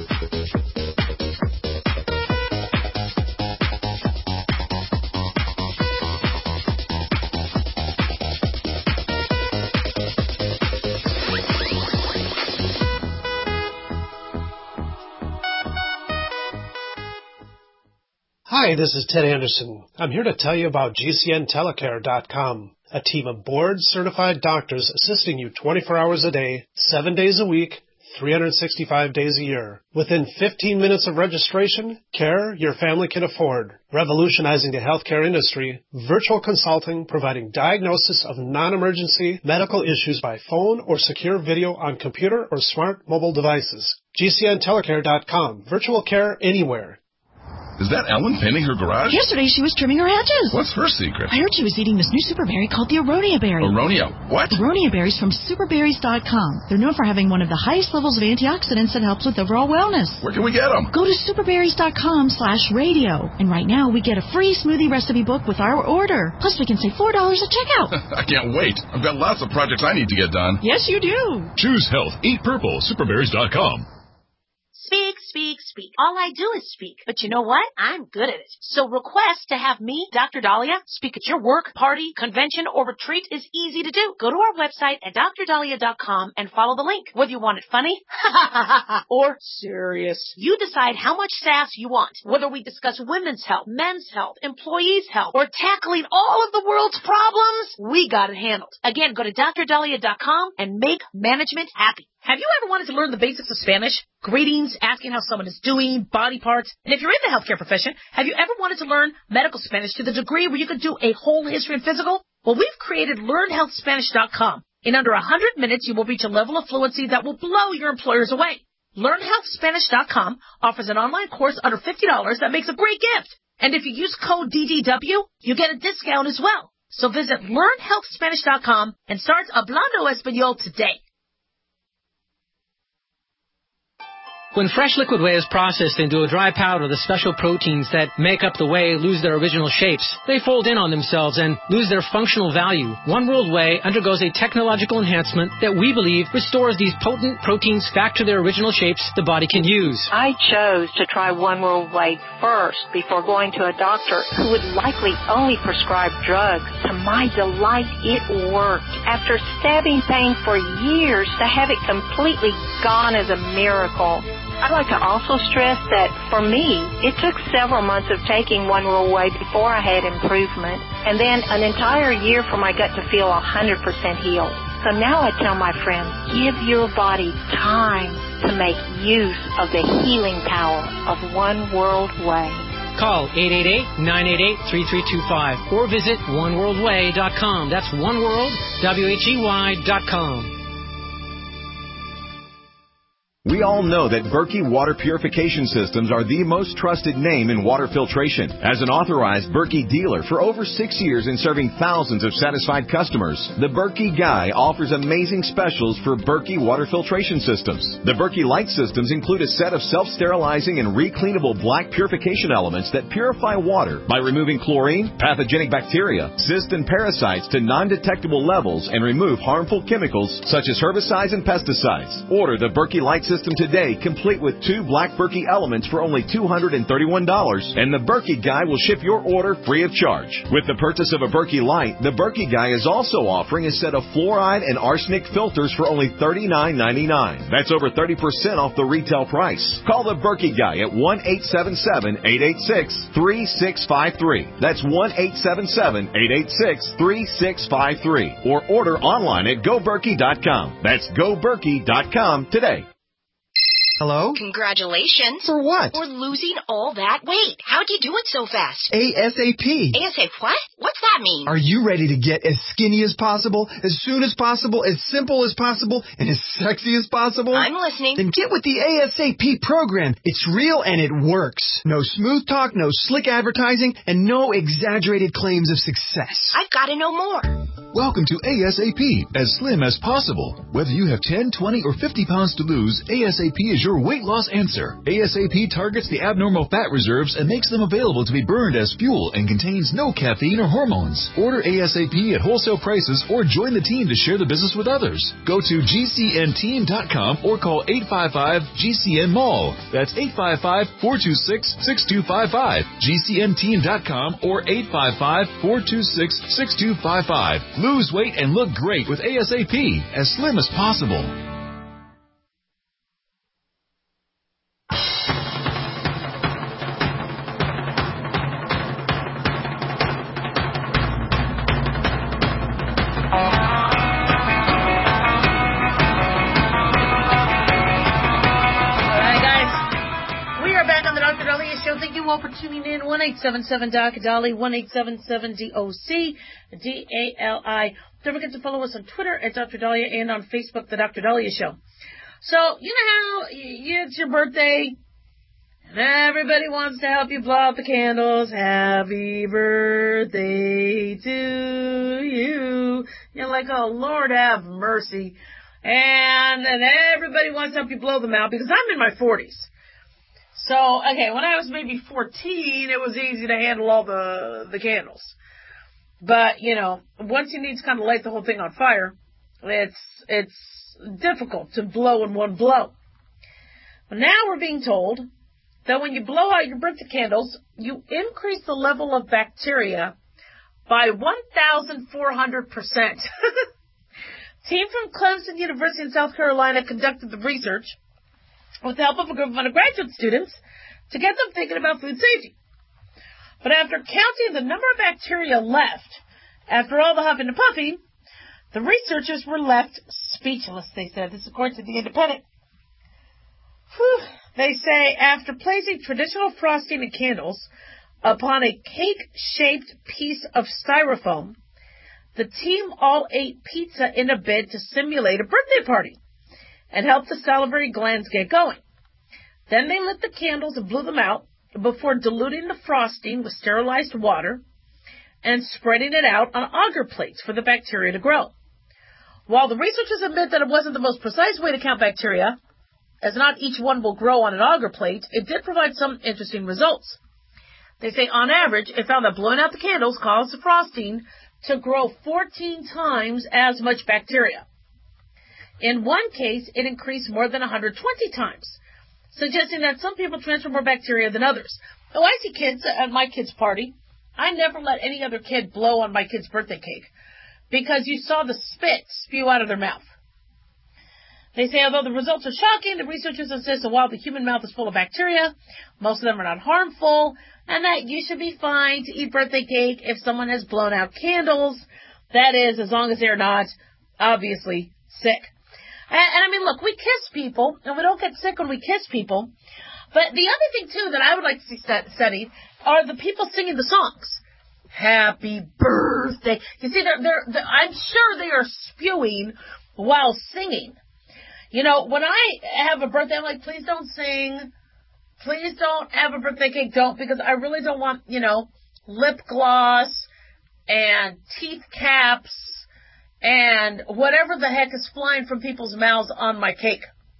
Hi, this is Ted Anderson. I'm here to tell you about G C N telecare dot com, a team of board-certified doctors assisting you twenty-four hours a day, seven days a week, three hundred sixty-five days a year. Within fifteen minutes of registration, care your family can afford. Revolutionizing the healthcare industry, virtual consulting providing diagnosis of non-emergency medical issues by phone or secure video on computer or smart mobile devices. G C N telecare dot com, virtual care anywhere. Is that Ellen painting her garage? Yesterday she was trimming her hedges. What's her secret? I heard she was eating this new super berry called the Aronia berry. Aronia? What? Aronia berries from super berries dot com. They're known for having one of the highest levels of antioxidants that helps with overall wellness. Where can we get them? Go to super berries dot com slash radio. And right now we get a free smoothie recipe book with our order. Plus we can save four dollars at checkout. I can't wait. I've got lots of projects I need to get done. Yes, you do. Choose health. Eat purple. super berries dot com. Speak, speak, speak. All I do is speak. But you know what? I'm good at it. So request to have me, Doctor Dahlia, speak at your work, party, convention, or retreat is easy to do. Go to our website at dr dahlia dot com and follow the link. Whether you want it funny or serious, you decide how much sass you want. Whether we discuss women's health, men's health, employees' health, or tackling all of the world's problems, we got it handled. Again, go to dr dahlia dot com and make management happy. Have you ever wanted to learn the basics of Spanish? Greetings, asking how someone is doing, body parts. And if you're in the healthcare profession, have you ever wanted to learn medical Spanish to the degree where you could do a whole history and physical? Well, we've created learn health spanish dot com. In under one hundred minutes, you will reach a level of fluency that will blow your employers away. learn health spanish dot com offers an online course under fifty dollars that makes a great gift. And if you use code D D W, you get a discount as well. So visit learn health spanish dot com and start Hablando Español today. When fresh liquid whey is processed into a dry powder, the special proteins that make up the whey lose their original shapes. They fold in on themselves and lose their functional value. One World Whey undergoes a technological enhancement that we believe restores these potent proteins back to their original shapes the body can use. I chose to try One World Whey first before going to a doctor who would likely only prescribe drugs. To my delight, it worked. After stabbing pain for years, to have it completely gone is a miracle. I'd like to also stress that for me, it took several months of taking One World Whey before I had improvement, and then an entire year for my gut to feel one hundred percent healed. So now I tell my friends, give your body time to make use of the healing power of One World Whey. Call eight eight eight, nine eight eight, three three two five or visit one world way dot com. That's one world, W H E Y dot com. We all know that Berkey Water Purification Systems are the most trusted name in water filtration. As an authorized Berkey dealer for over six years and serving thousands of satisfied customers, the Berkey Guy offers amazing specials for Berkey Water Filtration Systems. The Berkey Light Systems include a set of self-sterilizing and recleanable black purification elements that purify water by removing chlorine, pathogenic bacteria, cysts, and parasites to non-detectable levels and remove harmful chemicals such as herbicides and pesticides. Order the Berkey Light Systems System today, complete with two black Berkey elements for only two hundred thirty-one dollars, and the Berkey Guy will ship your order free of charge. With the purchase of a Berkey Light, the Berkey Guy is also offering a set of fluoride and arsenic filters for only thirty-nine ninety-nine. That's over thirty percent off the retail price. Call the Berkey Guy at one eight seven seven, eight eight six, three six five three. That's one eight seven seven, eight eight six, three six five three. Or order online at go berkey dot com. That's go berkey dot com today. Hello? Congratulations. For what? For losing all that weight. How'd you do it so fast? ASAP. ASAP what? What's that mean? Are you ready to get as skinny as possible, as soon as possible, as simple as possible, and as sexy as possible? I'm listening. Then get with the ASAP program. It's real and it works. No smooth talk, no slick advertising, and no exaggerated claims of success. I've got to know more. Welcome to ASAP, as slim as possible. Whether you have ten, twenty, or fifty pounds to lose, ASAP is your weight loss answer. ASAP targets the abnormal fat reserves and makes them available to be burned as fuel and contains no caffeine or hormones. Order ASAP at wholesale prices or join the team to share the business with others. Go to G C N team dot com or call eight five five G C N mall. That's eight five five, four two six, six two five five. G C N team dot com or eight five five, four two six, six two five five. Lose weight and look great with ASAP, as slim as possible. For tuning in, one eight seven seven D O C Dolly, one eight seven seven D O C D A L I. Don't forget to follow us on Twitter at Doctor Dahlia and on Facebook, The Doctor Dahlia Show. So, you know how it's your birthday, And everybody wants to help you blow out the candles. Happy birthday to you. You're like, oh, Lord have mercy. And, and everybody wants to help you blow them out because I'm in my forties. So, okay, when I was maybe fourteen, it was easy to handle all the, the candles. But, you know, once you need to kind of light the whole thing on fire, it's, it's difficult to blow in one blow. But now we're being told that when you blow out your birthday candles, you increase the level of bacteria by one thousand four hundred percent. Team from Clemson University in South Carolina conducted the research with the help of a group of undergraduate students to get them thinking about food safety. But after counting the number of bacteria left after all the huffing and puffing, the researchers were left speechless, they said. This is according to The Independent. Whew. They say after placing traditional frosting and candles upon a cake-shaped piece of styrofoam, the team all ate pizza in a bid to simulate a birthday party and help the salivary glands get going. Then they lit the candles and blew them out before diluting the frosting with sterilized water and spreading it out on agar plates for the bacteria to grow. While the researchers admit that it wasn't the most precise way to count bacteria, as not each one will grow on an agar plate, it did provide some interesting results. They say on average, it found that blowing out the candles caused the frosting to grow fourteen times as much bacteria. In one case, it increased more than one hundred twenty times, suggesting that some people transfer more bacteria than others. Oh, I see kids at my kid's party. I never let any other kid blow on my kid's birthday cake because you saw the spit spew out of their mouth. They say although the results are shocking, the researchers insist that while the human mouth is full of bacteria, most of them are not harmful, and that you should be fine to eat birthday cake if someone has blown out candles. That is, as long as they're not, obviously, sick. And, and I mean, look, we kiss people, and we don't get sick when we kiss people. But the other thing, too, that I would like to see studied are the people singing the songs. Happy birthday. You see, they're, they're, they're, I'm sure they are spewing while singing. You know, when I have a birthday, I'm like, please don't sing. Please don't have a birthday cake. Don't, because I really don't want, you know, lip gloss and teeth caps and whatever the heck is flying from people's mouths on my cake.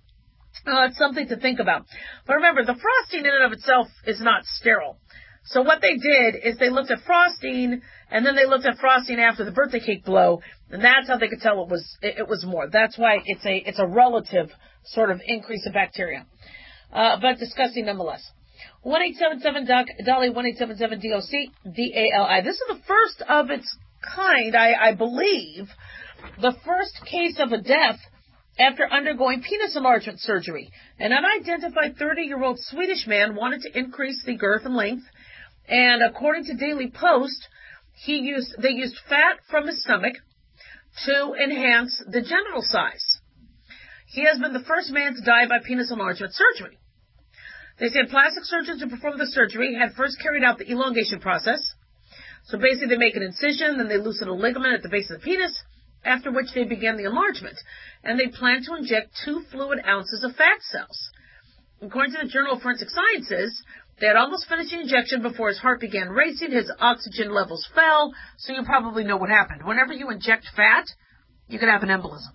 Uh, it's something to think about. But remember, the frosting in and of itself is not sterile. So what they did is they looked at frosting, and then they looked at frosting after the birthday cake blow, and that's how they could tell it was it, it was more. That's why it's a it's a relative sort of increase of bacteria, uh, but disgusting nonetheless. One eight seven seven doc Dolly one eight seven seven D O C D A L I. This is the first of its kind, I, I believe, the first case of a death after undergoing penis enlargement surgery. An unidentified thirty-year-old Swedish man wanted to increase the girth and length. And according to Daily Post, he used they used fat from his stomach to enhance the genital size. He has been the first man to die by penis enlargement surgery. They said plastic surgeons who performed the surgery had first carried out the elongation process. So basically they make an incision, then they loosen a ligament at the base of the penis, after which they began the enlargement. And they plan to inject two fluid ounces of fat cells. According to the Journal of Forensic Sciences, they had almost finished the injection before his heart began racing, his oxygen levels fell, so you probably know what happened. Whenever you inject fat, you can have an embolism,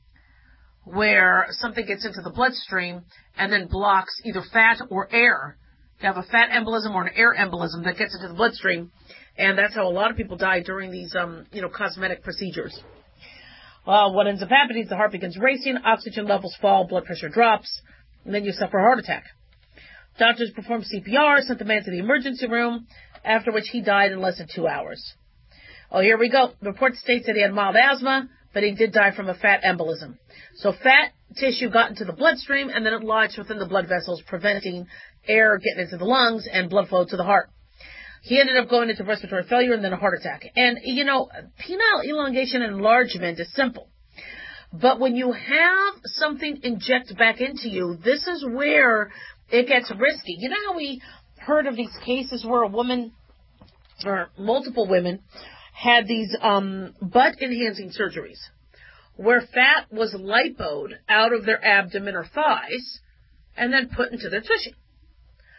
where something gets into the bloodstream and then blocks either fat or air. You have a fat embolism or an air embolism that gets into the bloodstream, and that's how a lot of people die during these, um, you know, cosmetic procedures. Well, what ends up happening is the heart begins racing, oxygen levels fall, blood pressure drops, and then you suffer a heart attack. Doctors performed C P R, sent the man to the emergency room, after which he died in less than two hours. Oh, here we go. The report states that he had mild asthma, but he did die from a fat embolism. So fat tissue got into the bloodstream, and then it lodged within the blood vessels, preventing air getting into the lungs and blood flow to the heart. He ended up going into respiratory failure and then a heart attack. And, you know, penile elongation and enlargement is simple. But when you have something inject back into you, this is where it gets risky. You know how we heard of these cases where a woman, or multiple women, had these um, butt-enhancing surgeries, where fat was lipoed out of their abdomen or thighs, and then put into their tushy.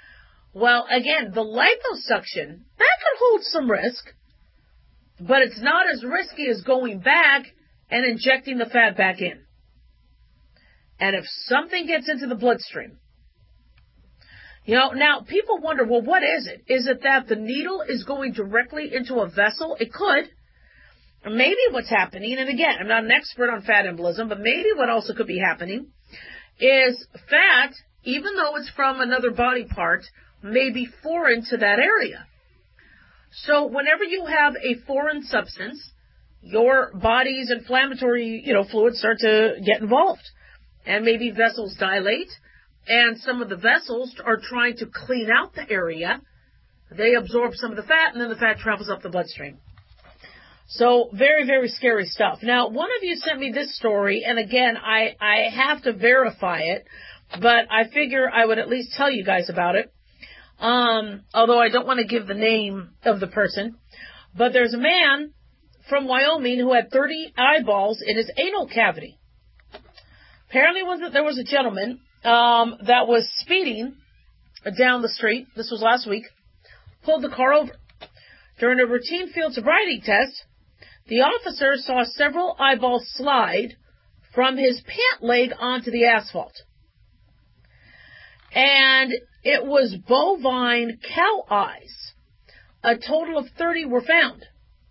Well, again, the liposuction, that could hold some risk, but it's not as risky as going back and injecting the fat back in. And if something gets into the bloodstream, you know, now people wonder, well, what is it? Is it that the needle is going directly into a vessel? It could. Or maybe what's happening, and again, I'm not an expert on fat embolism, but maybe what also could be happening is fat, even though it's from another body part, may be foreign to that area. So whenever you have a foreign substance, your body's inflammatory, you know, fluids start to get involved. And maybe vessels dilate, and some of the vessels are trying to clean out the area. They absorb some of the fat, and then the fat travels up the bloodstream. So very, very scary stuff. Now, one of you sent me this story, and again, I, I have to verify it, but I figure I would at least tell you guys about it. Um, although I don't want to give the name of the person. But there's a man from Wyoming who had thirty eyeballs in his anal cavity. Apparently was that there was a gentleman um, that was speeding down the street. This was last week. Pulled the car over. During a routine field sobriety test, the officer saw several eyeballs slide from his pant leg onto the asphalt. And it was bovine cow eyes. A total of thirty were found.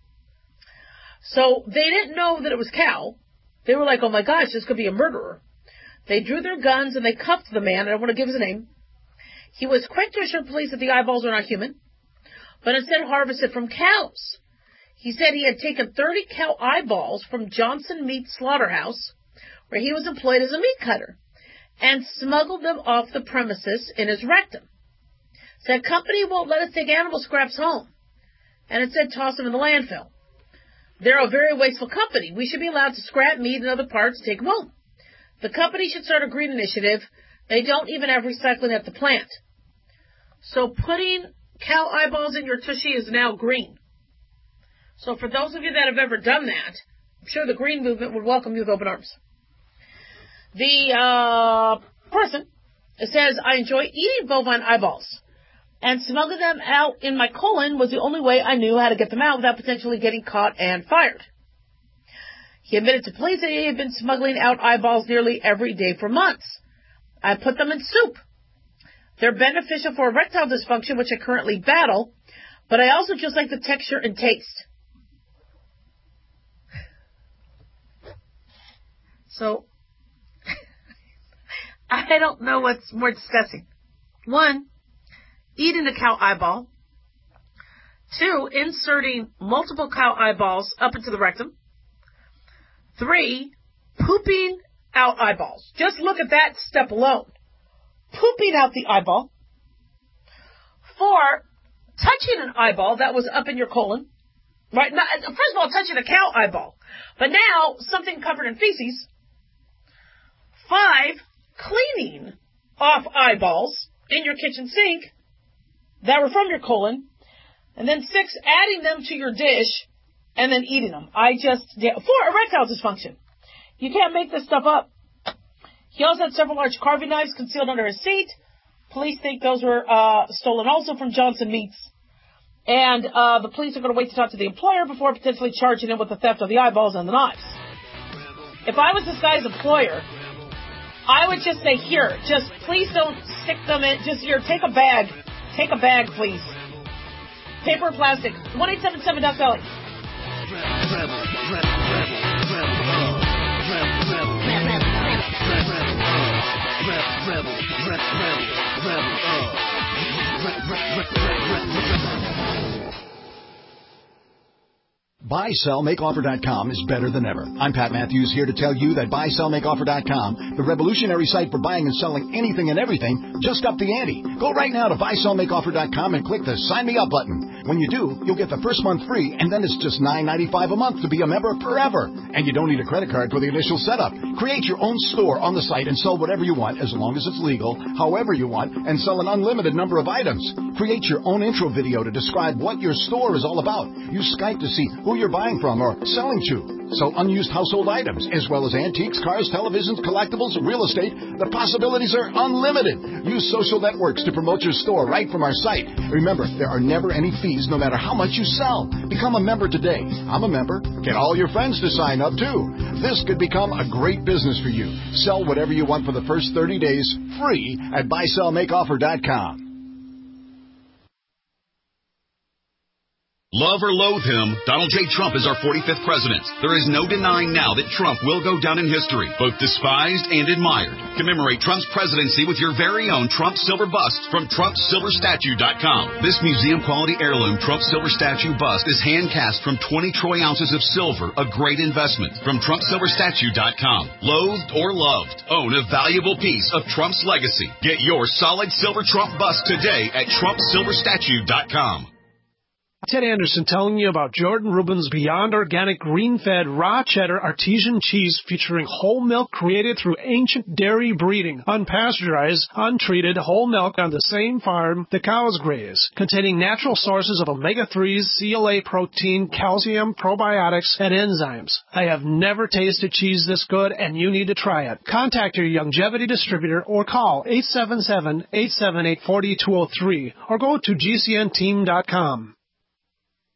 So they didn't know that it was cow. They were like, oh my gosh, this could be a murderer. They drew their guns and they cuffed the man. I don't want to give his name. He was quick to assure police that the eyeballs were not human, but instead harvested from cows. He said he had taken thirty cow eyeballs from Johnson Meat Slaughterhouse, where he was employed as a meat cutter, and smuggled them off the premises in his rectum. Said, company won't let us take animal scraps home. And it said, toss them in the landfill. They're a very wasteful company. We should be allowed to scrap meat and other parts, take them home. The company should start a green initiative. They don't even have recycling at the plant. So putting cow eyeballs in your tushy is now green. So for those of you that have ever done that, I'm sure the green movement would welcome you with open arms. The uh, person says, I enjoy eating bovine eyeballs, and smuggling them out in my colon was the only way I knew how to get them out without potentially getting caught and fired. He admitted to police that he had been smuggling out eyeballs nearly every day for months. I put them in soup. They're beneficial for erectile dysfunction, which I currently battle, but I also just like the texture and taste. So, I don't know what's more disgusting. One, eating a cow eyeball. Two, inserting multiple cow eyeballs up into the rectum. Three, pooping out eyeballs. Just look at that step alone. Pooping out the eyeball. Four, touching an eyeball that was up in your colon. Right? Not, first of all, touching a cow eyeball. But now, something covered in feces. Five, cleaning off eyeballs in your kitchen sink that were from your colon. And then six, adding them to your dish and then eating them. I just, yeah, four, erectile dysfunction. You can't make this stuff up. He also had several large carving knives concealed under his seat. Police think those were uh, stolen also from Johnson Meats. And uh, the police are going to wait to talk to the employer before potentially charging him with the theft of the eyeballs and the knives. If I was this guy's employer, I would just say, here, just please don't stick them in. Just here, take a bag. Take a bag, please. Paper or plastic. one eight seven seven Duck Belly. buy sell make offer dot com is better than ever. I'm Pat Matthews, here to tell you that buy sell make offer dot com, the revolutionary site for buying and selling anything and everything, just upped the ante. Go right now to buy sell make offer dot com and click the Sign Me Up button. When you do, you'll get the first month free, and then it's just nine ninety-five a month to be a member forever. And you don't need a credit card for the initial setup. Create your own store on the site and sell whatever you want, as long as it's legal, however you want, and sell an unlimited number of items. Create your own intro video to describe what your store is all about. Use Skype to see who you're buying from or selling to. Sell unused household items, as well as antiques, cars, televisions, collectibles, real estate. The possibilities are unlimited. Use social networks to promote your store right from our site. Remember, there are never any fees no matter how much you sell. Become a member today. I'm a member. Get all your friends to sign up, too. This could become a great business for you. Sell whatever you want for the first thirty days free at buy sell make offer dot com. Love or loathe him, Donald J. Trump is our forty-fifth president. There is no denying now that Trump will go down in history, both despised and admired. Commemorate Trump's presidency with your very own Trump Silver Bust from Trump Silver Statue dot com. This museum-quality heirloom Trump Silver Statue Bust is hand-cast from twenty troy ounces of silver, a great investment. From Trump Silver Statue dot com. Loathed or loved, own a valuable piece of Trump's legacy. Get your solid silver Trump bust today at Trump Silver Statue dot com. Ted Anderson telling you about Jordan Rubin's Beyond Organic Green-Fed Raw Cheddar Artesian Cheese featuring whole milk created through ancient dairy breeding, unpasteurized, untreated whole milk on the same farm the cows graze, containing natural sources of omega threes, C L A protein, calcium, probiotics, and enzymes. I have never tasted cheese this good, and you need to try it. Contact your Youngevity distributor or call eight seven seven, eight seven eight, four two zero three or go to G C N team dot com.